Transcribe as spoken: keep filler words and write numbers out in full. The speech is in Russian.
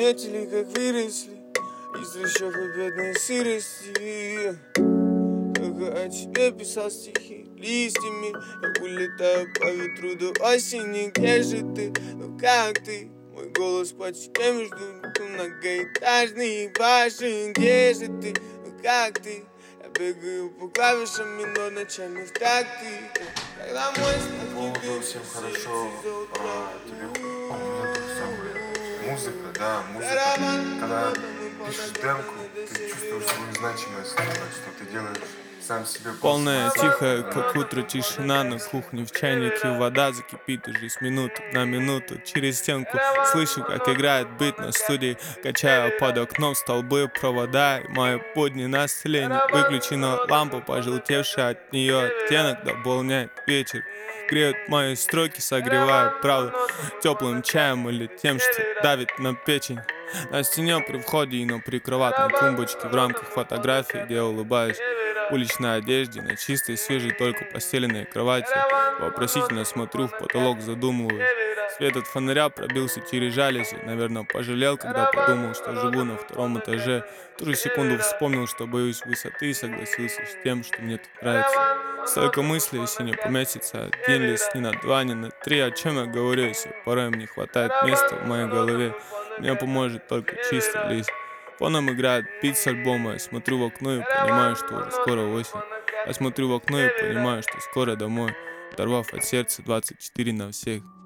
заметили, как выросли из трущобы бедной сырости. Только о тебе писал стихи листьями. Я улетаю по ветру до осени. Где же ты? Ну как ты? Мой голос по тебе между многоэтажных башен. Где же ты? Ну как ты? Я бегаю по клавишам минор ночами в такты. Когда мой По поводу «Всем хорошо», а, тебе у меня то же самое. Музыка, да, музыка. Когда пишешь демку, ты чувствуешь свою значимость, что ты делаешь сам себе. Полная, тихая, как утро, тишина на кухне. В чайнике вода закипит уже с минуты на минуту. Через стенку слышу, как играет бит на студии. Качаю под окном столбы, провода. И мое подни на столе не выключена лампа, пожелтевшая от нее оттенок дополняет вечер. Греют мои строки, согревая правду теплым чаем или тем, что давит на печень. На стене при входе и на прикроватной тумбочке в рамках фотографии, где я улыбаюсь в уличной одежде, на чистой, свежей, только постеленной кровати. Вопросительно смотрю в потолок, задумываюсь. Свет от фонаря пробился через жалюзи. Наверное, пожалел, когда подумал, что живу на втором этаже. В ту же секунду вспомнил, что боюсь высоты, и согласился с тем, что мне тут нравится. Столько мыслей, если не поместится один лист, ни на два, ни на три. О чем я говорю, если порой мне не хватает места в моей голове? Мне поможет только чистый лист. Фоном играет бит с альбома. Я смотрю в окно и понимаю, что уже скоро осень. Я смотрю в окно и понимаю, что скоро домой, оторвав от сердца двадцать четыре на всех.